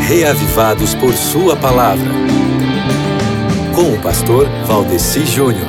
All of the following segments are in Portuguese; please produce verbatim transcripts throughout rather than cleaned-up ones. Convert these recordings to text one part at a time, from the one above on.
Reavivados por sua palavra. Com o pastor Valdeci Júnior.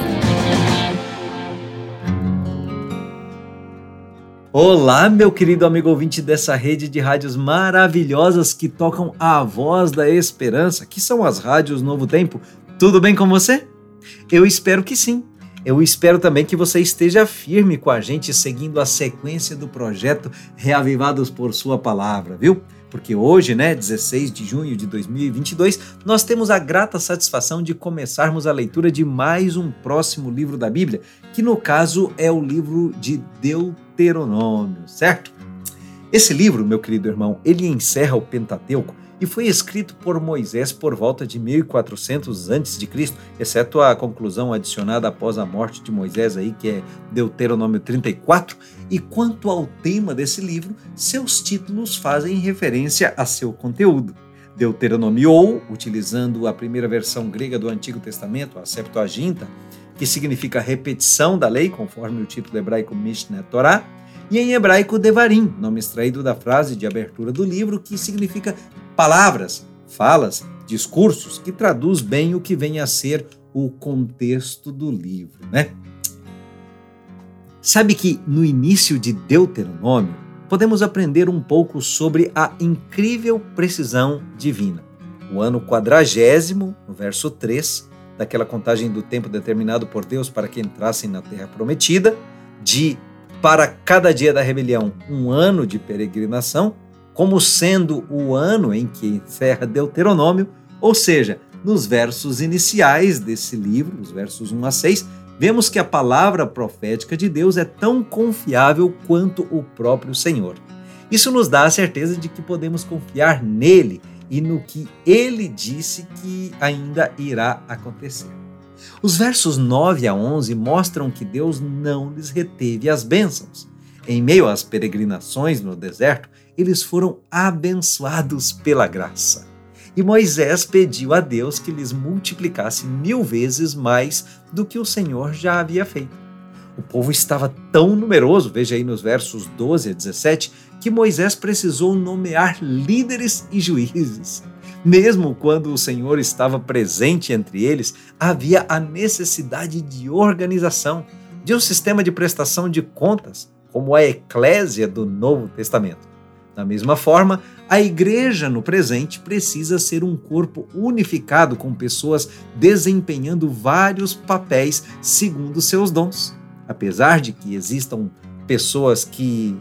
Olá, meu querido amigo ouvinte dessa rede de rádios maravilhosas que tocam a voz da esperança, que são as rádios Novo Tempo. Tudo bem com você? Eu espero que sim. Eu espero também que você esteja firme com a gente, seguindo a sequência do projeto Reavivados por sua palavra, viu? Porque hoje, né, dezesseis de junho de dois mil e vinte e dois, nós temos a grata satisfação de começarmos a leitura de mais um próximo livro da Bíblia, que no caso é o livro de Deuteronômio, certo? Esse livro, meu querido irmão, ele encerra o Pentateuco e foi escrito por Moisés por volta de mil e quatrocentos antes de Cristo, exceto a conclusão adicionada após a morte de Moisés aí, que é Deuteronômio trinta e quatro. E quanto ao tema desse livro, seus títulos fazem referência a seu conteúdo. Deuteronomiou, utilizando a primeira versão grega do Antigo Testamento, a Septuaginta, que significa repetição da lei, conforme o título hebraico Mishneh Torah, e em hebraico Devarim, nome extraído da frase de abertura do livro, que significa palavras, falas, discursos, que traduz bem o que vem a ser o contexto do livro, né? Sabe que no início de Deuteronômio podemos aprender um pouco sobre a incrível precisão divina. O ano quadragésimo, no verso três, daquela contagem do tempo determinado por Deus para que entrassem na terra prometida, de para cada dia da rebelião um ano de peregrinação, como sendo o ano em que encerra Deuteronômio, ou seja, nos versos iniciais desse livro, os versos um a seis, vemos que a palavra profética de Deus é tão confiável quanto o próprio Senhor. Isso nos dá a certeza de que podemos confiar nele e no que ele disse que ainda irá acontecer. Os versos nove a onze mostram que Deus não lhes reteve as bênçãos. Em meio às peregrinações no deserto, eles foram abençoados pela graça. E Moisés pediu a Deus que lhes multiplicasse mil vezes mais do que o Senhor já havia feito. O povo estava tão numeroso, veja aí nos versos doze a dezessete, que Moisés precisou nomear líderes e juízes. Mesmo quando o Senhor estava presente entre eles, havia a necessidade de organização, de um sistema de prestação de contas, como a eclésia do Novo Testamento. Da mesma forma, a igreja no presente precisa ser um corpo unificado com pessoas desempenhando vários papéis segundo seus dons. Apesar de que existam pessoas que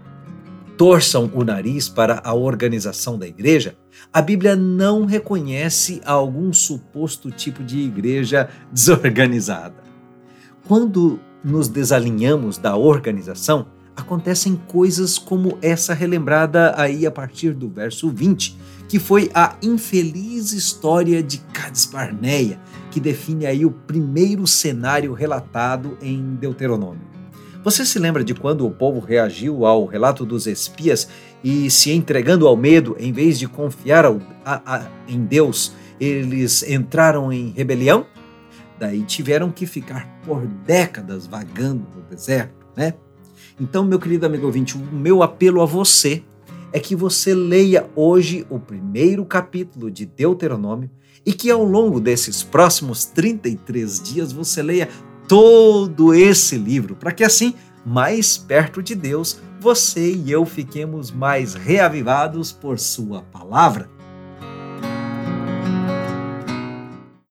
torçam o nariz para a organização da igreja, a Bíblia não reconhece algum suposto tipo de igreja desorganizada. Quando nos desalinhamos da organização, acontecem coisas como essa relembrada aí a partir do verso vinte, que foi a infeliz história de Cades Barneia, que define aí o primeiro cenário relatado em Deuteronômio. Você se lembra de quando o povo reagiu ao relato dos espias e, se entregando ao medo, em vez de confiar ao, a, a, em Deus, eles entraram em rebelião? Daí tiveram que ficar por décadas vagando no deserto, né? Então, meu querido amigo ouvinte, o meu apelo a você é que você leia hoje o primeiro capítulo de Deuteronômio e que ao longo desses próximos trinta e três dias você leia todo esse livro, para que assim, mais perto de Deus, você e eu fiquemos mais reavivados por sua palavra.